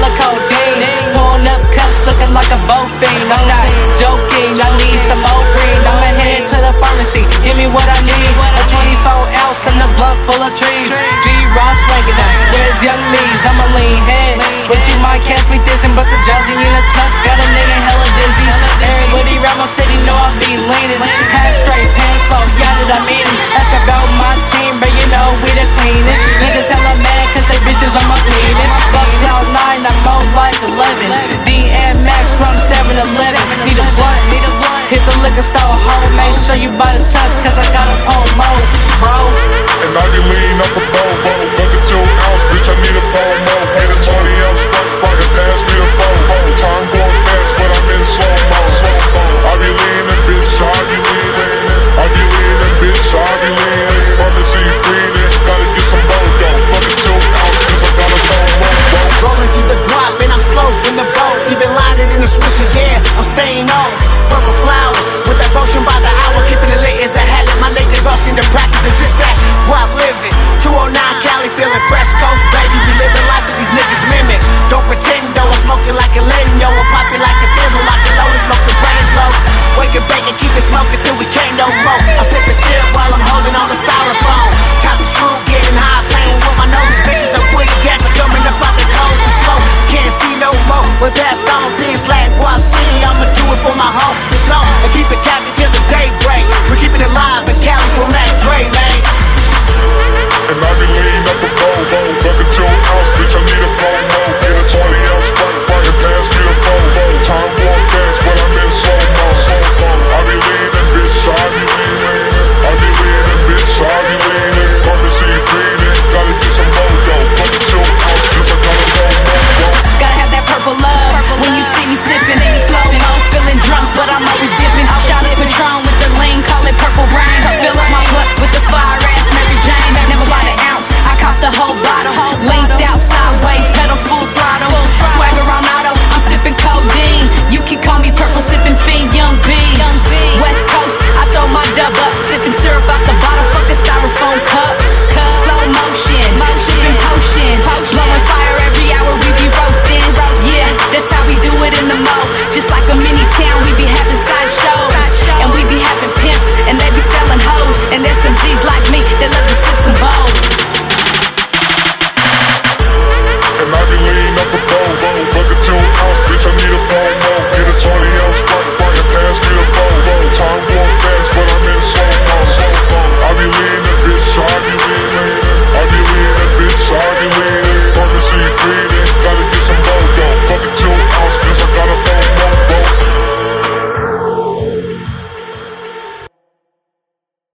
hella codeine. Pulling up cups looking like a boat fiend. I'm not joking, I need some more green. I'ma head to the pharmacy, give me what I need. A 24 ounce and a blunt full of trees. G-Ross swinging up, where's Young Me's? I'm a lean head, but you might catch me dissing. But the Jazzy in the tusk got a nigga hella dizzy. Everybody around my city know I be leaning. Hat straight, pants off, yeah that I'm eating. Ask about my team, but you know we the cleanest. Niggas hella mad cause they bitches on my penis. Fuck Cloud9, I'm more like 11. DMX from 7-Eleven. Need a blunt, hit the liquor store home. Make sure you buy the tusk cause I got a promo, bro. And I be lean up a bobo. Fuck a 2 ounce, bitch, I need a promo. Get a 20 ounce stuff, pocket pass me a phone. Time going fast, but I'm in slow-mo. I be leaning, bitch, I be leaning. I be leaning, bitch, I be leaning. Pharmacy freening, gotta get some mojo. Fuck a 2 ounce, cause I got a promo. Rolling through the drop and I'm slow in the boat. Even lining in the swisher, yeah, I'm staying on. Purple flowers with that potion by the hour. Keeping it lit is a habit. My niggas all seem to practice. It's just that guap living. 209 Cali feeling fresh coast, baby. We living life that these niggas mimic. Don't pretend though, I'm smoking like a Lenyo. I'm popping like a Thizzle, like a Lotus, smoking brains low. Wake and bake and keep it smoking till we can't no more. I'm sipping sip while I'm holding on the styrofoam. Chopping screw, getting high, playing with my nose. Bitches are woody cats are coming up out the coast and slow. Can't see no more. When that's gone, things like Guap City, I'ma do it for my home. It's on and keep it capping till the day break. We're keeping it live in Cali from that Dre, man. And I be lean up a bobo. Fuck a 2